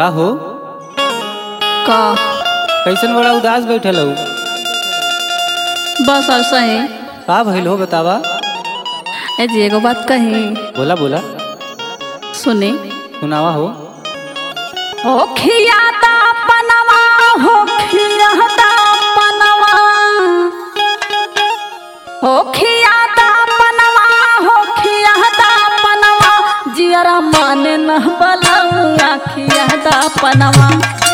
का हो का कैसन बड़ा उदास बैठल हो? बस ऐसा ही। का भइल हो बतावा। ए जी एगो बात कही बोला बोला सुनी। सुनावा हो। हो खियाता पनवा हो खियाता पनवा हो खियाता पनवा हो खियाता पनवा जियरा माने न बलौआ खियाता पनवा।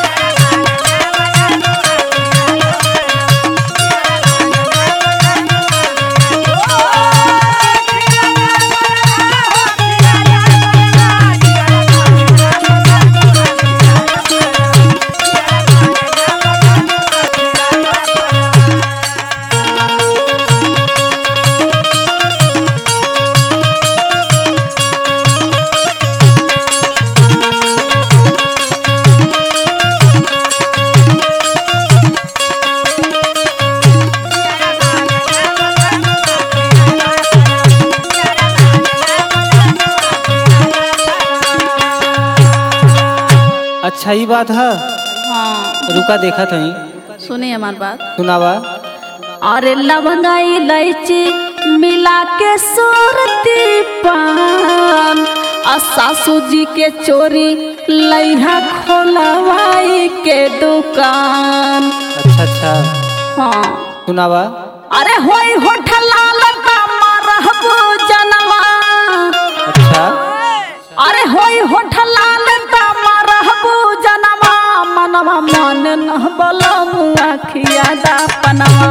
अच्छा ही बात है। हाँ रुका देखा थी। सुनिए हमारी बात। सुनावा। अरे लवंगा इलायची मिला के सूरती पान आ सासू जी के चोरी लइहा खोलवाई के दुकान। अच्छा अच्छा हाँ सुनावा। अरे होई होठल लगा मारहबू जनवा। अच्छा अरे होई होठल लगा मारहबू जनवा मनवा मन न बलमुआ खियादा पनवा।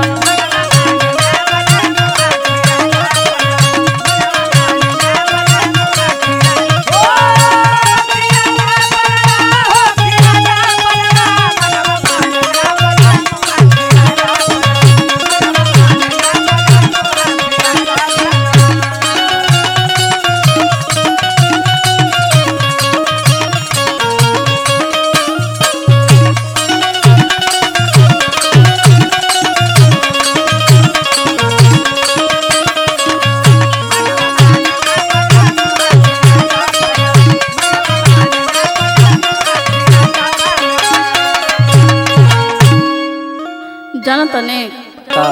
जानत नहीं का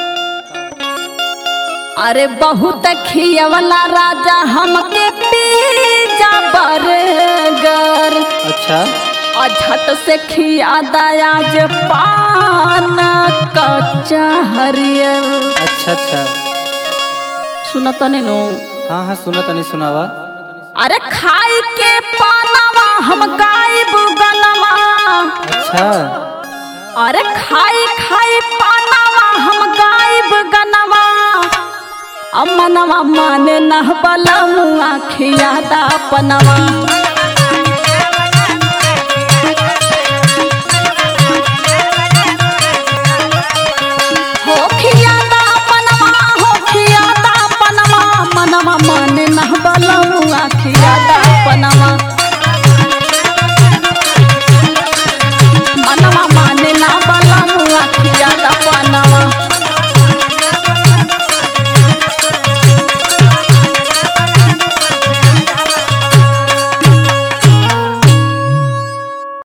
अरे बहुत खियवला राजा हमके पिज्जा बर्गर। अच्छा झट से खिया दया जे पान कच्चा हरियर। अच्छा अच्छा सुनत नहीं नो। हाँ हाँ सुना तनी सुनावा। अरे खाई के पानवा हम गायब गनवा। अच्छा अरे खाई खाई पानवा हम गायब गनवा अमनवा माने न बलमुआ खियादा पनवा। हो खियादा पनवा हो खियादा पनवा मनवा माने न बलमुआ खियादा पनवा।